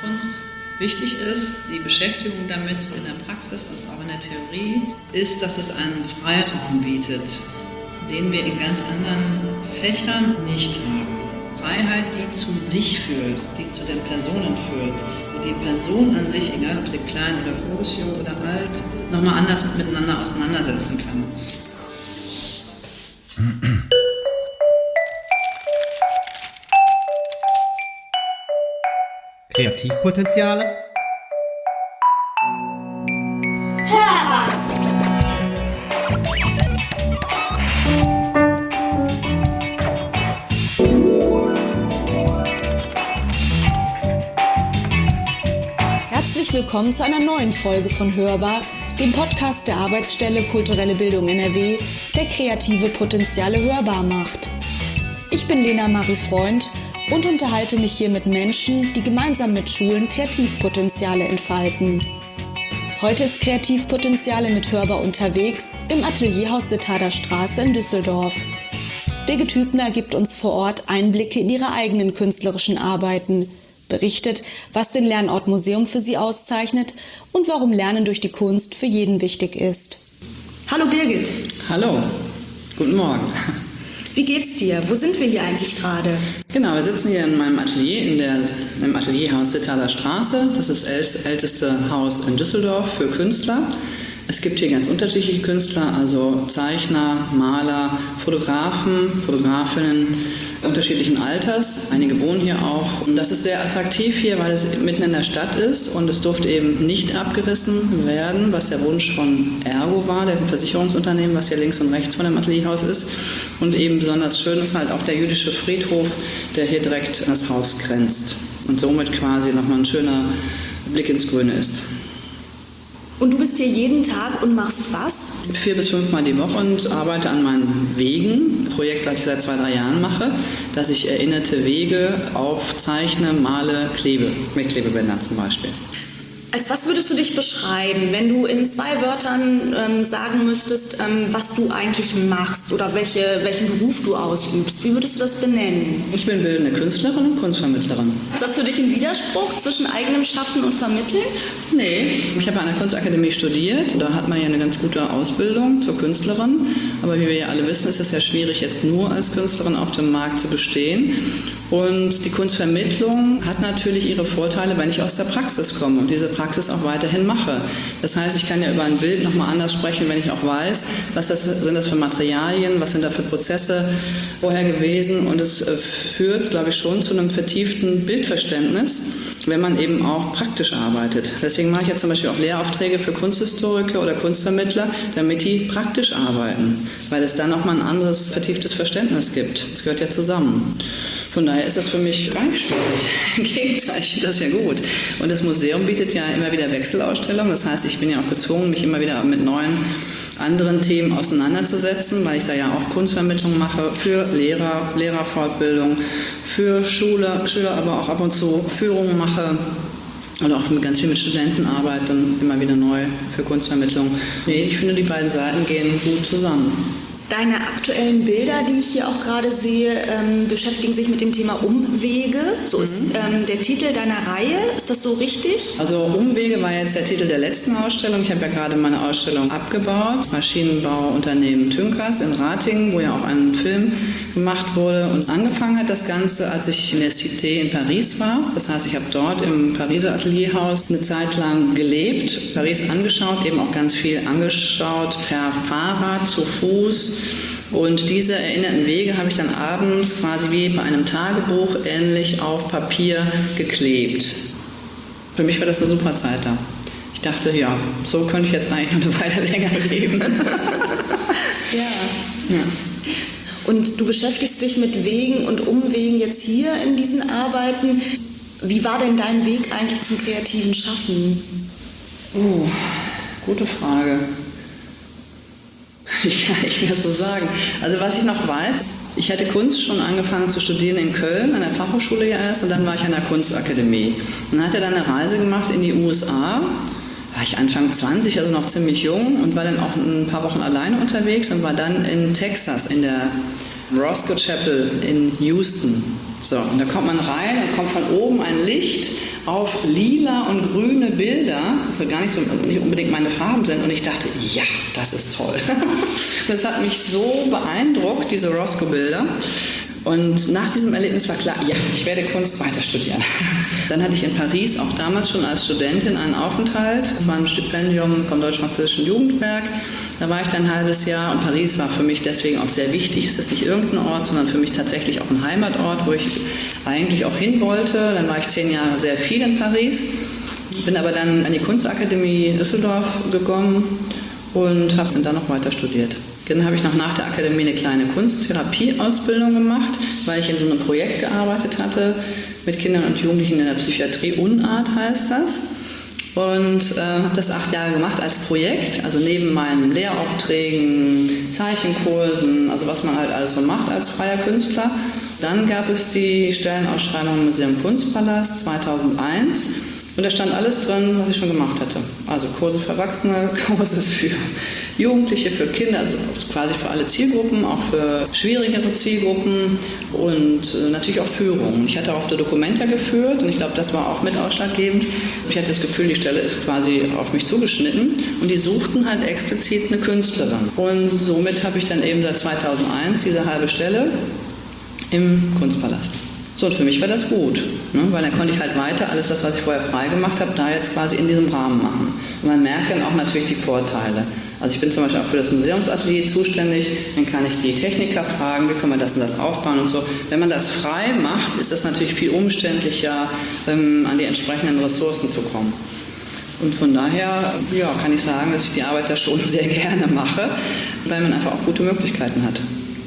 Kunst wichtig ist, die Beschäftigung damit in der Praxis als auch in der Theorie, ist, dass es einen Freiraum bietet, den wir in ganz anderen Fächern nicht haben. Freiheit, die zu sich führt, die zu den Personen führt, wo die Person an sich, egal ob sie klein oder groß, jung oder alt, nochmal anders miteinander auseinandersetzen kann. Kreativpotenziale? Hörbar! Herzlich willkommen zu einer neuen Folge von Hörbar, dem Podcast der Arbeitsstelle Kulturelle Bildung NRW, der kreative Potenziale hörbar macht. Ich bin Lena Marie Freund und unterhalte mich hier mit Menschen, die gemeinsam mit Schulen Kreativpotenziale entfalten. Heute ist Kreativpotenziale mit Hörbar unterwegs im Atelierhaus Sittader Straße in Düsseldorf. Birgit Hübner gibt uns vor Ort Einblicke in ihre eigenen künstlerischen Arbeiten, berichtet, was den Lernort Museum für sie auszeichnet und warum Lernen durch die Kunst für jeden wichtig ist. Hallo Birgit. Hallo, guten Morgen. Wie geht's dir? Wo sind wir hier eigentlich gerade? Genau, wir sitzen hier in meinem Atelier, im Atelierhaus Sittader Straße. Das ist das älteste Haus in Düsseldorf für Künstler. Es gibt hier ganz unterschiedliche Künstler, also Zeichner, Maler, Fotografen, Fotografinnen unterschiedlichen Alters. Einige wohnen hier auch. Und das ist sehr attraktiv hier, weil es mitten in der Stadt ist und es durfte eben nicht abgerissen werden, was der Wunsch von Ergo war, dem Versicherungsunternehmen, was hier links und rechts von dem Atelierhaus ist. Und eben besonders schön ist halt auch der jüdische Friedhof, der hier direkt an das Haus grenzt und somit quasi nochmal ein schöner Blick ins Grüne ist. Und du bist hier jeden Tag und machst was? 4 bis 5 Mal die Woche und arbeite an meinen Wegen. Ein Projekt, was ich seit 2-3 Jahren mache, dass ich erinnerte Wege aufzeichne, male, klebe, mit Klebebändern zum Beispiel. Als was würdest du dich beschreiben, wenn du in 2 Wörtern sagen müsstest, was du eigentlich machst oder welchen Beruf du ausübst? Wie würdest du das benennen? Ich bin bildende Künstlerin und Kunstvermittlerin. Ist das für dich ein Widerspruch zwischen eigenem Schaffen und Vermitteln? Nee, ich habe an der Kunstakademie studiert. Da hat man ja eine ganz gute Ausbildung zur Künstlerin. Aber wie wir ja alle wissen, ist es ja schwierig, jetzt nur als Künstlerin auf dem Markt zu bestehen. Und die Kunstvermittlung hat natürlich ihre Vorteile, wenn ich aus der Praxis komme und diese Praxis auch weiterhin mache. Das heißt, ich kann ja über ein Bild nochmal anders sprechen, wenn ich auch weiß, sind das für Materialien, was sind da für Prozesse vorher gewesen. Und es führt, glaube ich, schon zu einem vertieften Bildverständnis, wenn man eben auch praktisch arbeitet. Deswegen mache ich ja zum Beispiel auch Lehraufträge für Kunsthistoriker oder Kunstvermittler, damit die praktisch arbeiten, weil es dann auch mal ein anderes vertieftes Verständnis gibt. Das gehört ja zusammen. Von daher ist das für mich gar nicht schwierig. Im Gegenteil, ich finde das ja gut. Und das Museum bietet ja immer wieder Wechselausstellungen. Das heißt, ich bin ja auch gezwungen, mich immer wieder mit neuen anderen Themen auseinanderzusetzen, weil ich da ja auch Kunstvermittlung mache für Lehrer, Lehrerfortbildung, für Schüler, aber auch ab und zu Führungen mache. Oder auch ganz viel mit Studenten arbeite, dann immer wieder neu für Kunstvermittlung. Nee, ich finde, die beiden Seiten gehen gut zusammen. Deine aktuellen Bilder, die ich hier auch gerade sehe, beschäftigen sich mit dem Thema Umwege. So ist der Titel deiner Reihe. Ist das so richtig? Also Umwege war jetzt der Titel der letzten Ausstellung. Ich habe ja gerade meine Ausstellung abgebaut. Maschinenbauunternehmen Tünkers in Ratingen, wo ja auch ein Film gemacht wurde. Und angefangen hat das Ganze, als ich in der Cité in Paris war. Das heißt, ich habe dort im Pariser Atelierhaus eine Zeit lang gelebt, Paris angeschaut, eben auch ganz viel angeschaut, per Fahrrad, zu Fuß. Und diese erinnerten Wege habe ich dann abends quasi wie bei einem Tagebuch ähnlich auf Papier geklebt. Für mich war das eine super Zeit da. Ich dachte, ja, so könnte ich jetzt eigentlich noch eine Weile länger leben. Ja. Und du beschäftigst dich mit Wegen und Umwegen jetzt hier in diesen Arbeiten. Wie war denn dein Weg eigentlich zum kreativen Schaffen? Oh, gute Frage. Ja, ich will es so sagen. Also was ich noch weiß, ich hatte Kunst schon angefangen zu studieren in Köln, an der Fachhochschule ja erst, und dann war ich an der Kunstakademie. Und dann hat er dann eine Reise gemacht in die USA. War ich Anfang 20, also noch ziemlich jung, und war dann auch ein paar Wochen alleine unterwegs und war dann in Texas, in der Roscoe Chapel in Houston. So, und da kommt man rein, dann kommt von oben ein Licht auf lila und grüne Bilder, das gar nicht unbedingt meine Farben sind. Und ich dachte, ja, das ist toll. Das hat mich so beeindruckt, diese Roscoe-Bilder. Und nach diesem Erlebnis war klar, ja, ich werde Kunst weiter studieren. Dann hatte ich in Paris auch damals schon als Studentin einen Aufenthalt. Das war ein Stipendium vom Deutsch-Französischen Jugendwerk. Da war ich dann ein halbes Jahr und Paris war für mich deswegen auch sehr wichtig. Es ist nicht irgendein Ort, sondern für mich tatsächlich auch ein Heimatort, wo ich eigentlich auch hin wollte. Dann war ich 10 Jahre sehr viel in Paris. Bin aber dann an die Kunstakademie Düsseldorf gekommen und habe dann noch weiter studiert. Dann habe ich noch nach der Akademie eine kleine Kunsttherapieausbildung gemacht, weil ich in so einem Projekt gearbeitet hatte mit Kindern und Jugendlichen in der Psychiatrie. Unart heißt das. Und habe das 8 Jahre gemacht als Projekt, also neben meinen Lehraufträgen, Zeichenkursen, also was man halt alles so macht als freier Künstler. Dann gab es die Stellenausschreibung im Museum Kunstpalast 2001. Und da stand alles drin, was ich schon gemacht hatte. Also Kurse für Erwachsene, Kurse für Jugendliche, für Kinder, also quasi für alle Zielgruppen, auch für schwierigere Zielgruppen und natürlich auch Führungen. Ich hatte auch der Documenta geführt und ich glaube, das war auch mit ausschlaggebend. Ich hatte das Gefühl, die Stelle ist quasi auf mich zugeschnitten und die suchten halt explizit eine Künstlerin. Und somit habe ich dann eben seit 2001 diese halbe Stelle im Kunstpalast. So, und für mich war das gut, ne? Weil dann konnte ich halt weiter alles das, was ich vorher frei gemacht habe, da jetzt quasi in diesem Rahmen machen. Und man merkt dann auch natürlich die Vorteile. Also ich bin zum Beispiel auch für das Museumsatelier zuständig, dann kann ich die Techniker fragen, wie können wir das und das aufbauen und so. Wenn man das frei macht, ist das natürlich viel umständlicher, an die entsprechenden Ressourcen zu kommen. Und von daher ja, kann ich sagen, dass ich die Arbeit da schon sehr gerne mache, weil man einfach auch gute Möglichkeiten hat.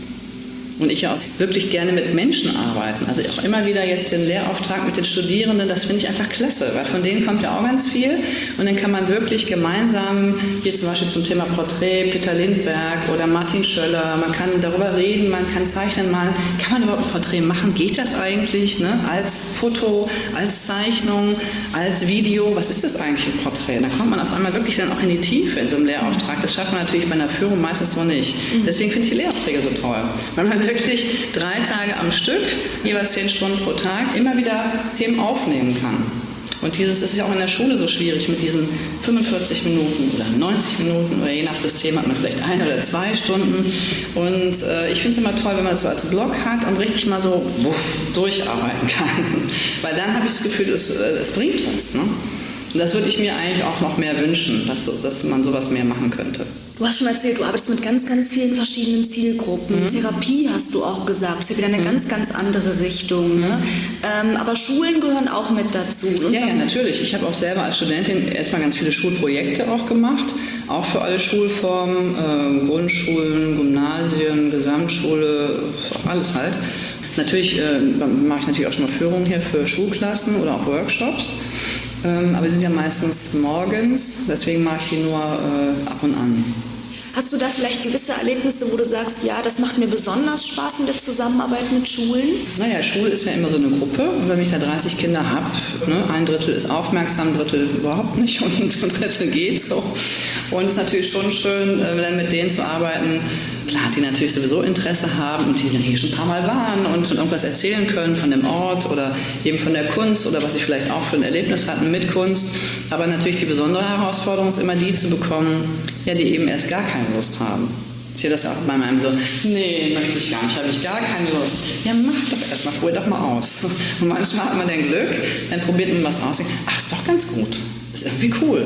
Und ich ja auch wirklich gerne mit Menschen arbeiten. Also auch immer wieder jetzt den Lehrauftrag mit den Studierenden, das finde ich einfach klasse, weil von denen kommt ja auch ganz viel. Und dann kann man wirklich gemeinsam, hier zum Beispiel zum Thema Porträt, Peter Lindbergh oder Martin Schöller, man kann darüber reden, man kann zeichnen mal, kann man überhaupt ein Porträt machen? Geht das eigentlich? Ne? Als Foto, als Zeichnung, als Video, was ist das eigentlich ein Porträt? Da kommt man auf einmal wirklich dann auch in die Tiefe in so einem Lehrauftrag. Das schafft man natürlich bei einer Führung meistens so nicht. Deswegen finde ich die Lehraufträge so toll. Weil man wirklich 3 Tage am Stück, jeweils 10 Stunden pro Tag, immer wieder Themen aufnehmen kann. Und dieses ist ja auch in der Schule so schwierig mit diesen 45 Minuten oder 90 Minuten oder je nach System hat man vielleicht 1 oder 2 Stunden. Und ich finde es immer toll, wenn man das so als Block hat und richtig mal so durcharbeiten kann. Weil dann habe ich das Gefühl, es bringt was. Ne? Und das würde ich mir eigentlich auch noch mehr wünschen, dass man sowas mehr machen könnte. Du hast schon erzählt, du arbeitest mit ganz, ganz vielen verschiedenen Zielgruppen. Therapie hast du auch gesagt. Das ist ja wieder eine ganz, ganz andere Richtung. Ne? Aber Schulen gehören auch mit dazu. Ja, natürlich. Ich habe auch selber als Studentin erstmal ganz viele Schulprojekte auch gemacht. Auch für alle Schulformen, Grundschulen, Gymnasien, Gesamtschule, alles halt. Natürlich mache ich natürlich auch schon mal Führungen hier für Schulklassen oder auch Workshops. Aber die sind ja meistens morgens, deswegen mache ich die nur ab und an. Hast du da vielleicht gewisse Erlebnisse, wo du sagst, ja, das macht mir besonders Spaß in der Zusammenarbeit mit Schulen? Naja, Schule ist ja immer so eine Gruppe. Und wenn ich da 30 Kinder habe, ne, 1/3 ist aufmerksam, 1/3 überhaupt nicht und 1/3 geht so. Und es ist natürlich schon schön, dann mit denen zu arbeiten. Klar, die natürlich sowieso Interesse haben und die dann hier schon ein paar Mal waren und schon irgendwas erzählen können von dem Ort oder eben von der Kunst oder was sie vielleicht auch für ein Erlebnis hatten mit Kunst. Aber natürlich die besondere Herausforderung ist immer die zu bekommen, ja, die eben erst gar keine Lust haben. Ich sehe das ja auch bei meinem so, nee, möchte ich gar nicht, habe ich gar keine Lust. Ja, mach doch erstmal, probier doch mal aus. Und manchmal hat man dann Glück, dann probiert man was aus, ach, ist doch ganz gut. Ist irgendwie cool.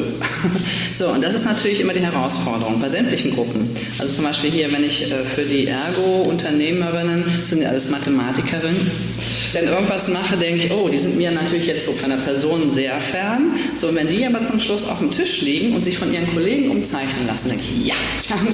So, und das ist natürlich immer die Herausforderung bei sämtlichen Gruppen. Also zum Beispiel hier, wenn ich für die Ergo-Unternehmerinnen, sind ja alles Mathematikerinnen, dann irgendwas mache, denke ich, oh, die sind mir natürlich jetzt so von der Person sehr fern. So, und wenn die aber zum Schluss auf dem Tisch liegen und sich von ihren Kollegen umzeichnen lassen, denke ich, ja, ich habe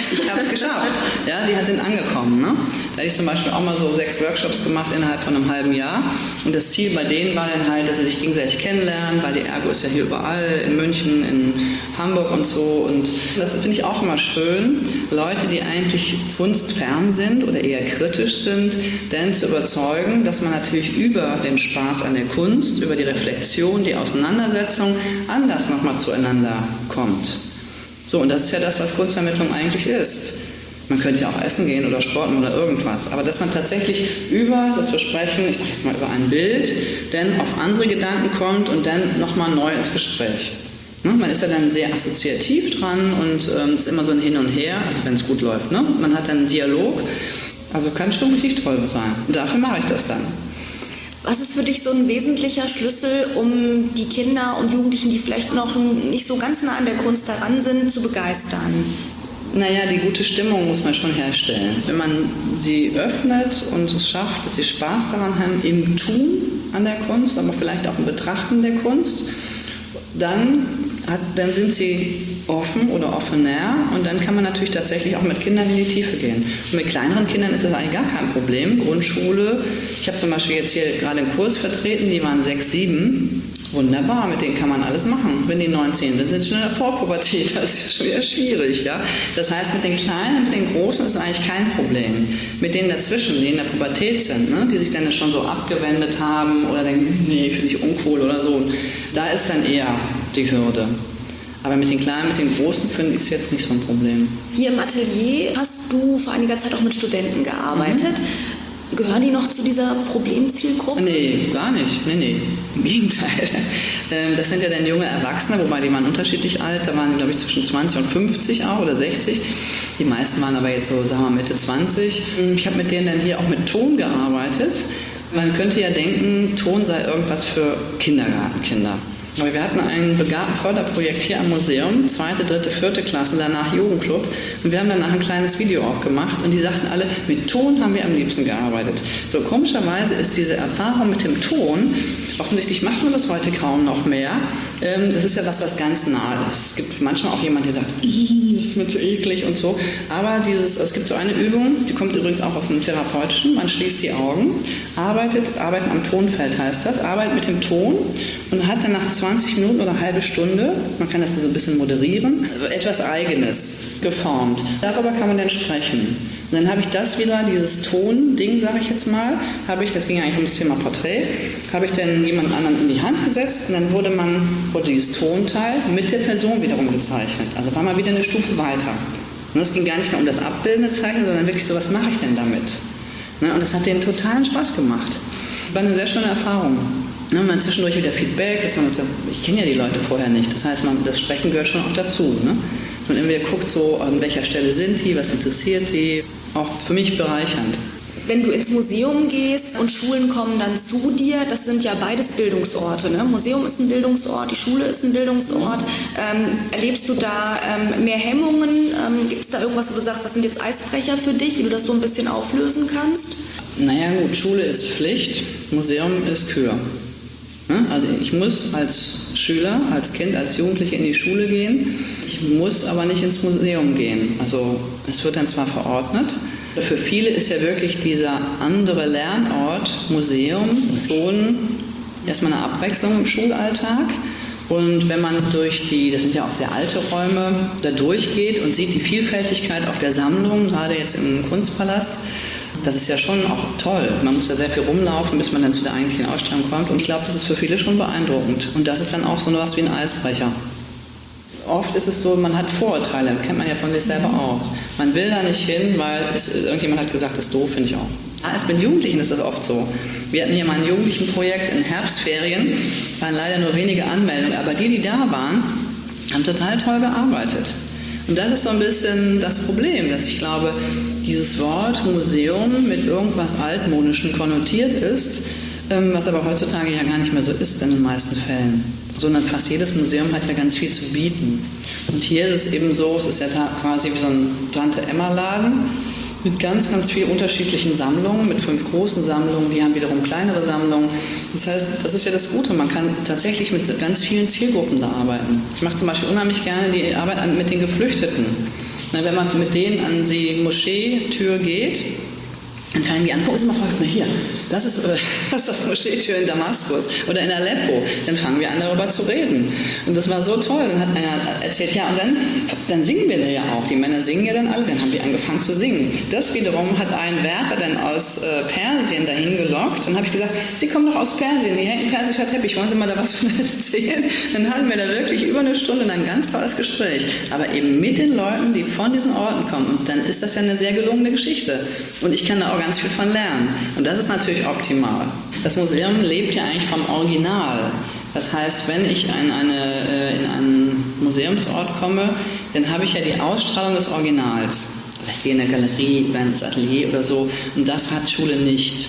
es geschafft. Ja, die sind angekommen. Ne? Da hatte ich zum Beispiel auch mal so 6 Workshops gemacht innerhalb von einem halben Jahr. Und das Ziel bei denen war dann halt, dass sie sich gegenseitig kennenlernen, weil die Ergo ist ja hier überall, in München, in Hamburg und so. Und das finde ich auch immer schön, Leute, die eigentlich kunstfern sind oder eher kritisch sind, dann zu überzeugen, dass man natürlich über den Spaß an der Kunst, über die Reflexion, die Auseinandersetzung anders nochmal zueinander kommt. So, und das ist ja das, was Kunstvermittlung eigentlich ist. Man könnte ja auch essen gehen oder sporten oder irgendwas. Aber dass man tatsächlich über das Besprechen, ich sage jetzt mal über ein Bild, dann auf andere Gedanken kommt und dann nochmal neu ins Gespräch. Man ist ja dann sehr assoziativ dran und es ist immer so ein Hin und Her, also wenn es gut läuft. Ne? Man hat dann einen Dialog, also kann schon richtig toll sein. Dafür mache ich das dann. Was ist für dich so ein wesentlicher Schlüssel, um die Kinder und Jugendlichen, die vielleicht noch nicht so ganz nah an der Kunst heran sind, zu begeistern? Naja, die gute Stimmung muss man schon herstellen. Wenn man sie öffnet und es schafft, dass sie Spaß daran haben, im Tun an der Kunst, aber vielleicht auch im Betrachten der Kunst, dann sind sie offen oder offener und dann kann man natürlich tatsächlich auch mit Kindern in die Tiefe gehen. Und mit kleineren Kindern ist das eigentlich gar kein Problem. Grundschule, ich habe zum Beispiel jetzt hier gerade einen Kurs vertreten, die waren 6, 7. Wunderbar, mit denen kann man alles machen. Wenn die 9, 10 sind, sind sie schon in der Vorpubertät, das ist schon wieder schwierig. Ja? Das heißt, mit den Kleinen und mit den Großen ist eigentlich kein Problem. Mit denen dazwischen, die in der Pubertät sind, ne? Die sich dann schon so abgewendet haben oder denken, nee, finde ich uncool oder so, da ist dann eher die Hürde. Aber mit den Kleinen, mit den Großen finde ich es jetzt nicht so ein Problem. Hier im Atelier hast du vor einiger Zeit auch mit Studenten gearbeitet. Gehören die noch zu dieser Problemzielgruppe? Nee, gar nicht. Nee. Im Gegenteil. Das sind ja dann junge Erwachsene, wobei die waren unterschiedlich alt. Da waren, glaube ich, zwischen 20 und 50 auch oder 60. Die meisten waren aber jetzt so, sagen wir, Mitte 20. Ich habe mit denen dann hier auch mit Ton gearbeitet. Man könnte ja denken, Ton sei irgendwas für Kindergartenkinder. Aber wir hatten ein Begabtenförderprojekt hier am Museum, 2., 3., 4. Klasse, danach Jugendclub. Und wir haben danach ein kleines Video auch gemacht. Und die sagten alle, mit Ton haben wir am liebsten gearbeitet. So komischerweise ist diese Erfahrung mit dem Ton, offensichtlich macht man das heute kaum noch mehr. Das ist ja was ganz nah ist. Es gibt manchmal auch jemand, der sagt, das ist mir zu eklig und so. Aber es gibt so eine Übung, die kommt übrigens auch aus dem Therapeutischen. Man schließt die Augen, arbeiten am Tonfeld heißt das, arbeitet mit dem Ton und hat dann nach 20 Minuten oder eine halbe Stunde, man kann das so ein bisschen moderieren, etwas Eigenes geformt. Darüber kann man dann sprechen. Und dann habe ich das wieder, dieses Ton-Ding, sage ich jetzt mal, das ging eigentlich um das Thema Porträt, habe ich dann jemand anderen in die Hand gesetzt und dann wurde dieses Tonteil mit der Person wiederum gezeichnet. Also war mal wieder eine Stufe weiter. Und es ging gar nicht mehr um das abbildende Zeichnen, sondern wirklich so, was mache ich denn damit? Und das hat denen totalen Spaß gemacht. War eine sehr schöne Erfahrung. Man zwischendurch wieder Feedback, ich kenne ja die Leute vorher nicht, das heißt, das Sprechen gehört schon auch dazu. Ne? Dass man immer wieder guckt, so, an welcher Stelle sind die, was interessiert die, auch für mich bereichernd. Wenn du ins Museum gehst und Schulen kommen dann zu dir, das sind ja beides Bildungsorte. Ne? Museum ist ein Bildungsort, die Schule ist ein Bildungsort. Erlebst du da mehr Hemmungen? Gibt es da irgendwas, wo du sagst, das sind jetzt Eisbrecher für dich, wie du das so ein bisschen auflösen kannst? Naja gut, Schule ist Pflicht, Museum ist Kür. Also ich muss als Schüler, als Kind, als Jugendliche in die Schule gehen. Ich muss aber nicht ins Museum gehen. Also es wird dann zwar verordnet. Für viele ist ja wirklich dieser andere Lernort, Museum, schon erstmal eine Abwechslung im Schulalltag. Und wenn man das sind ja auch sehr alte Räume, da durchgeht und sieht die Vielfältigkeit auch der Sammlungen, gerade jetzt im Kunstpalast, das ist ja schon auch toll. Man muss ja sehr viel rumlaufen, bis man dann zu der eigentlichen Ausstellung kommt. Und ich glaube, das ist für viele schon beeindruckend. Und das ist dann auch so was wie ein Eisbrecher. Oft ist es so, man hat Vorurteile, kennt man ja von sich selber auch. Man will da nicht hin, weil irgendjemand hat gesagt, das ist doof, finde ich auch. Als mit Jugendlichen ist das oft so. Wir hatten hier mal ein Jugendlichenprojekt in Herbstferien, waren leider nur wenige Anmeldungen, aber die da waren, haben total toll gearbeitet. Und das ist so ein bisschen das Problem, dass ich glaube, dieses Wort Museum mit irgendwas Altmodischem konnotiert ist, was aber heutzutage ja gar nicht mehr so ist in den meisten Fällen. Sondern fast jedes Museum hat ja ganz viel zu bieten. Und hier ist es eben so, es ist ja quasi wie so ein Tante-Emma-Laden mit ganz, ganz vielen unterschiedlichen Sammlungen, mit 5 großen Sammlungen, die haben wiederum kleinere Sammlungen. Das heißt, das ist ja das Gute, man kann tatsächlich mit ganz vielen Zielgruppen da arbeiten. Ich mache zum Beispiel unheimlich gerne die Arbeit mit den Geflüchteten. Wenn man mit denen an die Moscheetür geht, dann fangen die an, gucken Sie mal, folgt mir hier. das ist das Moscheetür in Damaskus oder in Aleppo. Dann fangen wir an, darüber zu reden. Und das war so toll. Dann hat einer erzählt, ja, und dann singen wir da ja auch. Die Männer singen ja dann alle. Dann haben die angefangen zu singen. Das wiederum hat einen Wärter dann aus Persien dahin gelockt. Dann habe ich gesagt, Sie kommen doch aus Persien, hier hängt ein persischer Teppich. Wollen Sie mal da was von erzählen? Dann hatten wir da wirklich über eine Stunde ein ganz tolles Gespräch. Aber eben mit den Leuten, die von diesen Orten kommen. Und dann ist das ja eine sehr gelungene Geschichte. Und ich kann da auch ganz viel von lernen. Und das ist natürlich optimal. Das Museum lebt ja eigentlich vom Original. Das heißt, wenn ich in einen Museumsort komme, dann habe ich ja die Ausstrahlung des Originals. Ich gehe in eine Galerie oder ins Atelier oder so. Und das hat Schule nicht.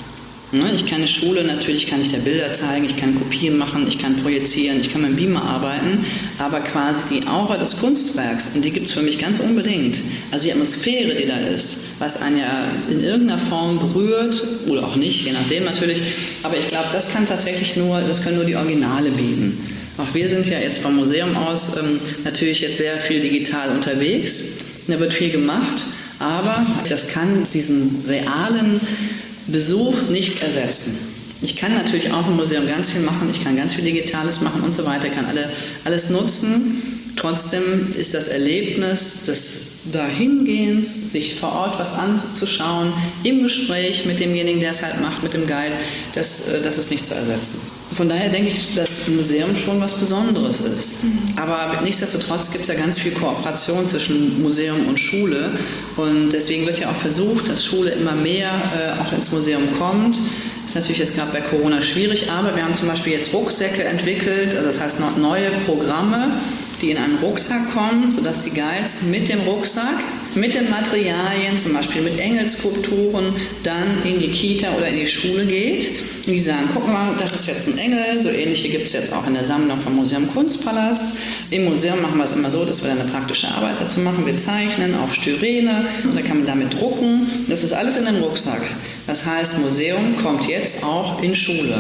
Ich kann eine Schule, natürlich kann ich da Bilder zeigen, ich kann Kopien machen, ich kann projizieren, ich kann mit dem Beamer arbeiten, aber quasi die Aura des Kunstwerks, und die gibt es für mich ganz unbedingt. Also die Atmosphäre, die da ist, was einen ja in irgendeiner Form berührt, oder auch nicht, je nachdem natürlich, aber ich glaube, das können nur die Originale bieten. Auch wir sind ja jetzt vom Museum aus natürlich jetzt sehr viel digital unterwegs, da wird viel gemacht, aber das kann diesen realen Besuch nicht ersetzen. Ich kann natürlich auch im Museum ganz viel machen, ich kann ganz viel Digitales machen und so weiter, kann alles nutzen. Trotzdem ist das Erlebnis des Dahingehens, sich vor Ort was anzuschauen, im Gespräch mit demjenigen, der es halt macht, mit dem Guide, das ist nicht zu ersetzen. Von daher denke ich, dass ein Museum schon was Besonderes ist. Aber nichtsdestotrotz gibt es ja ganz viel Kooperation zwischen Museum und Schule. Und deswegen wird ja auch versucht, dass Schule immer mehr auch ins Museum kommt. Das ist natürlich jetzt gerade bei Corona schwierig, aber wir haben zum Beispiel jetzt Rucksäcke entwickelt, also das heißt noch neue Programme, die in einen Rucksack kommen, sodass die Guides mit dem Rucksack, mit den Materialien, zum Beispiel mit Engelskulpturen, dann in die Kita oder in die Schule geht. Und die sagen, guck mal, das ist jetzt ein Engel, so ähnliche gibt es jetzt auch in der Sammlung vom Museum Kunstpalast. Im Museum machen wir es immer so, dass wir dann eine praktische Arbeit dazu machen. Wir zeichnen auf Styrene und dann kann man damit drucken. Das ist alles in einem Rucksack. Das heißt, Museum kommt jetzt auch in Schule.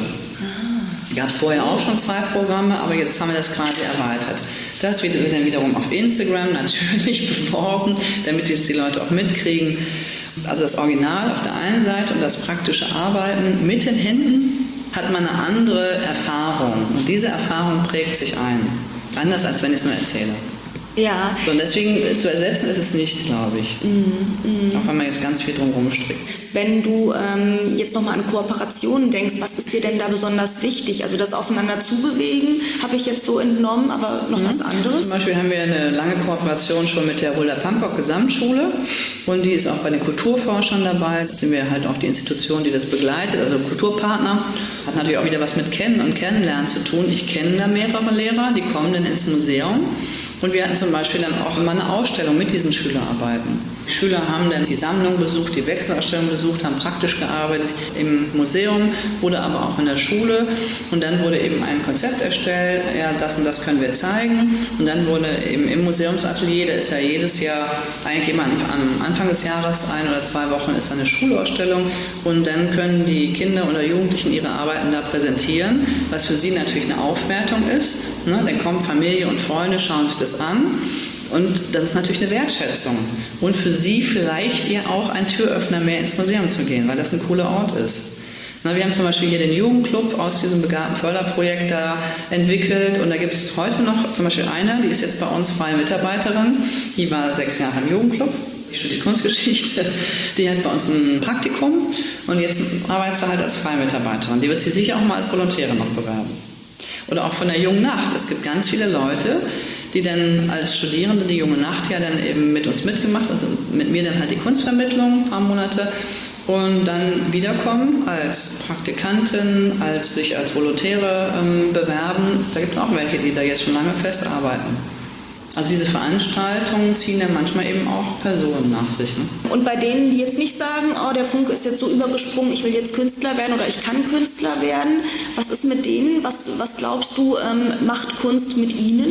Gab es vorher auch schon 2 Programme, aber jetzt haben wir das quasi erweitert. Das wird dann wiederum auf Instagram natürlich beworben, damit jetzt die Leute auch mitkriegen. Also das Original auf der einen Seite und das praktische Arbeiten mit den Händen hat man eine andere Erfahrung. Und diese Erfahrung prägt sich ein. Anders, als wenn ich es nur erzähle. Ja. So, und deswegen zu ersetzen ist es nicht, glaube ich. Auch wenn man jetzt ganz viel drum rumstrickt. Wenn du jetzt nochmal an Kooperationen denkst, was ist dir denn da besonders wichtig? Also das Aufeinander zubewegen, habe ich jetzt so entnommen, aber noch was anderes? Zum Beispiel haben wir eine lange Kooperation schon mit der Roland-Pankok Gesamtschule und die ist auch bei den Kulturforschern dabei. Da sind wir halt auch die Institution, die das begleitet, also Kulturpartner. Hat natürlich auch wieder was mit Kennen und Kennenlernen zu tun. Ich kenne da mehrere Lehrer, die kommen dann ins Museum. Und wir hatten zum Beispiel dann auch immer eine Ausstellung mit diesen Schülerarbeiten. Die Schüler haben dann die Sammlung besucht, die Wechselausstellung besucht, haben praktisch gearbeitet im Museum oder aber auch in der Schule. Und dann wurde eben ein Konzept erstellt, ja, das und das können wir zeigen. Und dann wurde eben im Museumsatelier, da ist ja jedes Jahr eigentlich immer am Anfang des Jahres, 1 oder 2 Wochen ist eine Schulausstellung. Und dann können die Kinder oder Jugendlichen ihre Arbeiten da präsentieren, was für sie natürlich eine Aufwertung ist. Ne? Dann kommen Familie und Freunde, schauen sich das an. Und das ist natürlich eine Wertschätzung. Und für sie vielleicht eher auch ein Türöffner mehr ins Museum zu gehen, weil das ein cooler Ort ist. Na, wir haben zum Beispiel hier den Jugendclub aus diesem begabten Förderprojekt da entwickelt. Und da gibt es heute noch zum Beispiel eine, die ist jetzt bei uns freie Mitarbeiterin. Die war 6 Jahre im Jugendclub. Die studiert Kunstgeschichte. Die hat bei uns ein Praktikum. Und jetzt arbeitet sie halt als freie Mitarbeiterin. Die wird sie sicher auch mal als Volontäre noch bewerben. Oder auch von der Jungen Nacht. Es gibt ganz viele Leute, die dann als Studierende die Junge Nacht ja dann eben mit uns mitgemacht, also mit mir dann halt die Kunstvermittlung, ein paar Monate, und dann wiederkommen als Praktikantin, sich als Volontäre bewerben. Da gibt es auch welche, die da jetzt schon lange festarbeiten. Also diese Veranstaltungen ziehen dann manchmal eben auch Personen nach sich. Ne? Und bei denen, die jetzt nicht sagen, oh, der Funke ist jetzt so übergesprungen, ich will jetzt Künstler werden oder ich kann Künstler werden, was ist mit denen? Was glaubst du, macht Kunst mit ihnen?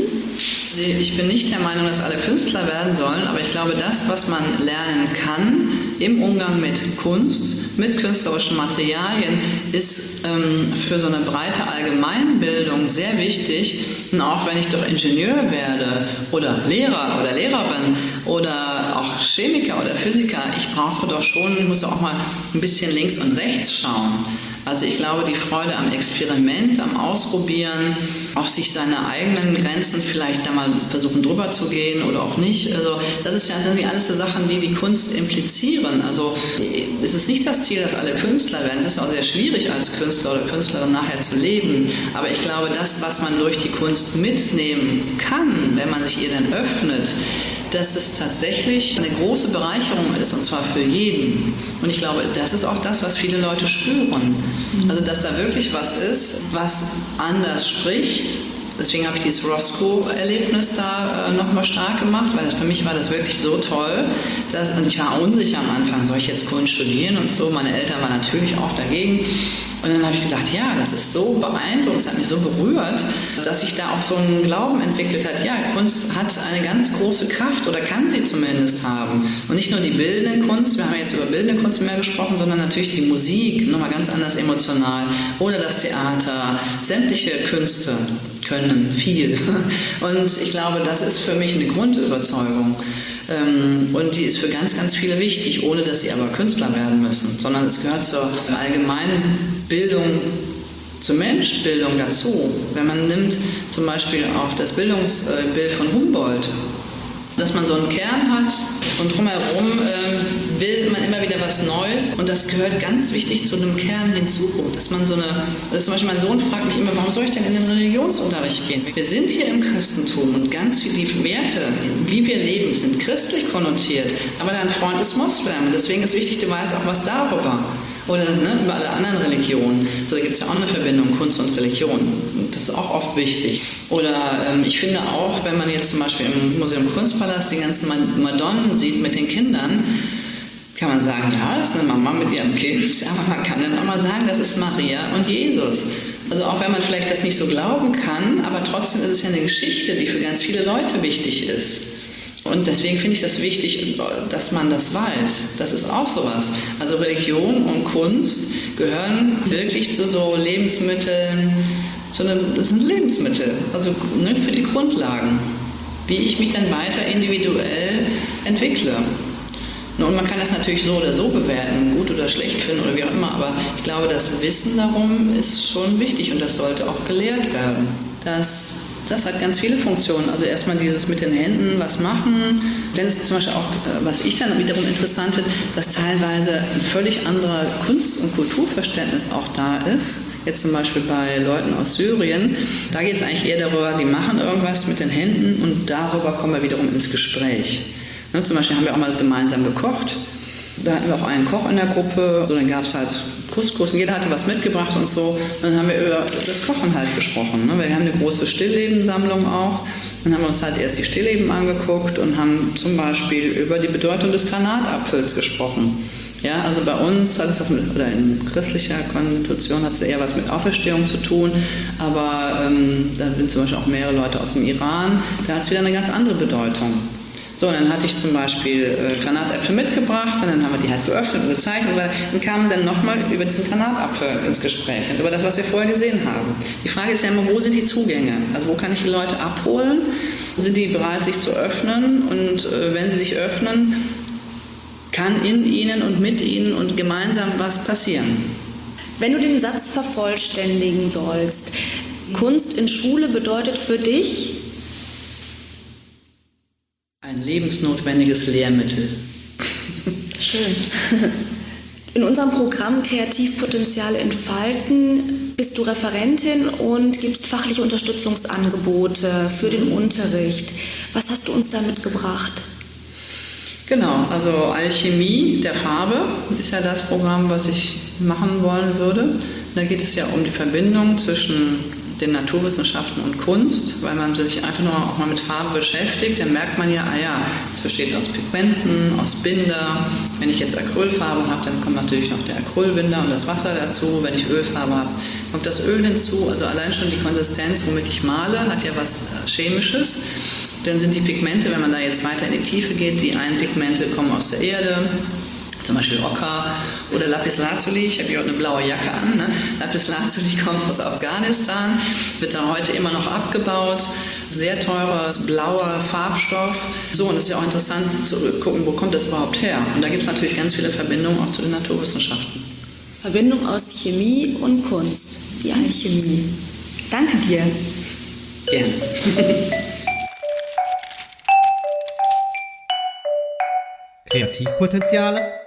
Ich bin nicht der Meinung, dass alle Künstler werden sollen, aber ich glaube, das, was man lernen kann im Umgang mit Kunst, mit künstlerischen Materialien, ist für so eine breite Allgemeinbildung sehr wichtig. Und auch wenn ich doch Ingenieur werde oder Lehrer oder Lehrerin oder auch Chemiker oder Physiker, ich muss auch mal ein bisschen links und rechts schauen. Also ich glaube, die Freude am Experiment, am Ausprobieren, auch sich seine eigenen Grenzen vielleicht da mal versuchen drüber zu gehen oder auch nicht. Also das sind ja alles so Sachen, die die Kunst implizieren. Also es ist nicht das Ziel, dass alle Künstler werden. Es ist auch sehr schwierig als Künstler oder Künstlerin nachher zu leben. Aber ich glaube, das, was man durch die Kunst mitnehmen kann, wenn man sich ihr dann öffnet, dass es tatsächlich eine große Bereicherung ist, und zwar für jeden. Und ich glaube, das ist auch das, was viele Leute spüren. Also, dass da wirklich was ist, was anders spricht. Deswegen habe ich dieses Roscoe-Erlebnis da nochmal stark gemacht, weil für mich war das wirklich so toll. Und ich war unsicher am Anfang, soll ich jetzt Kunst studieren und so. Meine Eltern waren natürlich auch dagegen. Und dann habe ich gesagt, ja, das ist so beeindruckend, es hat mich so berührt, dass sich da auch so ein Glauben entwickelt hat. Ja, Kunst hat eine ganz große Kraft oder kann sie zumindest haben. Und nicht nur die bildende Kunst, wir haben jetzt über bildende Kunst mehr gesprochen, sondern natürlich die Musik, nochmal ganz anders emotional. Oder das Theater, sämtliche Künste können viel. Und ich glaube, das ist für mich eine Grundüberzeugung. Und die ist für ganz, ganz viele wichtig, ohne dass sie aber Künstler werden müssen, sondern es gehört zur allgemeinen Bildung, zur Menschbildung dazu. Wenn man nimmt zum Beispiel auch das Bildungsbild von Humboldt, dass man so einen Kern hat und drumherum bildet man immer wieder was Neues und das gehört ganz wichtig zu einem Kern hinzu, dass man zum Beispiel mein Sohn fragt mich immer, warum soll ich denn in den Religionsunterricht gehen? Wir sind hier im Christentum und ganz viele Werte, wie wir leben, sind christlich konnotiert, aber dein Freund ist Moslem, deswegen ist wichtig, du weißt auch was darüber. Oder über alle anderen Religionen. So, da gibt es ja auch eine Verbindung, Kunst und Religion. Das ist auch oft wichtig. Oder ich finde auch, wenn man jetzt zum Beispiel im Museum Kunstpalast die ganzen Madonnen sieht mit den Kindern, kann man sagen, ja, das ist eine Mama mit ihrem Kind. Aber man kann dann auch mal sagen, das ist Maria und Jesus. Also auch wenn man vielleicht das nicht so glauben kann, aber trotzdem ist es ja eine Geschichte, die für ganz viele Leute wichtig ist. Und deswegen finde ich das wichtig, dass man das weiß. Das ist auch sowas. Also Religion und Kunst gehören wirklich zu so Lebensmitteln, das sind Lebensmittel, also für die Grundlagen, wie ich mich dann weiter individuell entwickle. Und man kann das natürlich so oder so bewerten, gut oder schlecht finden oder wie auch immer, aber ich glaube, das Wissen darum ist schon wichtig und das sollte auch gelehrt werden. Das hat ganz viele Funktionen. Also erstmal dieses mit den Händen was machen. Dann ist zum Beispiel auch, was ich dann wiederum interessant finde, dass teilweise ein völlig anderer Kunst- und Kulturverständnis auch da ist. Jetzt zum Beispiel bei Leuten aus Syrien. Da geht es eigentlich eher darüber, die machen irgendwas mit den Händen und darüber kommen wir wiederum ins Gespräch. Ne, zum Beispiel haben wir auch mal gemeinsam gekocht. Da hatten wir auch einen Koch in der Gruppe. So, dann gab es halt Couscous und jeder hatte was mitgebracht und so. Und dann haben wir über das Kochen halt gesprochen. Ne? Weil wir haben eine große Stilllebensammlung auch. Dann haben wir uns halt erst die Stillleben angeguckt und haben zum Beispiel über die Bedeutung des Granatapfels gesprochen. Ja, also bei uns hat es was mit, oder in christlicher Konstitution hat es eher was mit Auferstehung zu tun, aber da sind zum Beispiel auch mehrere Leute aus dem Iran, da hat es wieder eine ganz andere Bedeutung. So, und dann hatte ich zum Beispiel Granatäpfel mitgebracht und dann haben wir die halt geöffnet und gezeigt und kamen dann nochmal über diesen Granatapfel ins Gespräch und über das, was wir vorher gesehen haben. Die Frage ist ja immer, wo sind die Zugänge? Also wo kann ich die Leute abholen? Sind die bereit, sich zu öffnen? Und wenn sie sich öffnen, kann in ihnen und mit ihnen und gemeinsam was passieren. Wenn du den Satz vervollständigen sollst, Kunst in Schule bedeutet für dich? Ein lebensnotwendiges Lehrmittel. Schön. In unserem Programm Kreativpotenziale entfalten bist du Referentin und gibst fachliche Unterstützungsangebote für den Unterricht. Was hast du uns da mitgebracht? Genau, also Alchemie der Farbe ist ja das Programm, was ich machen wollen würde. Da geht es ja um die Verbindung zwischen den Naturwissenschaften und Kunst, weil man sich einfach nur auch mal mit Farbe beschäftigt, dann merkt man ja, es besteht aus Pigmenten, aus Binder. Wenn ich jetzt Acrylfarbe habe, dann kommt natürlich noch der Acrylbinder und das Wasser dazu. Wenn ich Ölfarbe habe, kommt das Öl hinzu. Also allein schon die Konsistenz, womit ich male, hat ja was Chemisches. Dann sind die Pigmente, wenn man da jetzt weiter in die Tiefe geht, die einen Pigmente kommen aus der Erde, zum Beispiel Ocker oder Lapislazuli. Ich habe hier auch eine blaue Jacke an. Ne? Lapislazuli kommt aus Afghanistan, wird da heute immer noch abgebaut. sehr teurer, blauer Farbstoff. So, und es ist ja auch interessant zu gucken, wo kommt das überhaupt her? Und da gibt es natürlich ganz viele Verbindungen auch zu den Naturwissenschaften. Verbindung aus Chemie und Kunst, wie Alchemie. Danke dir. Gerne. Kreativpotenziale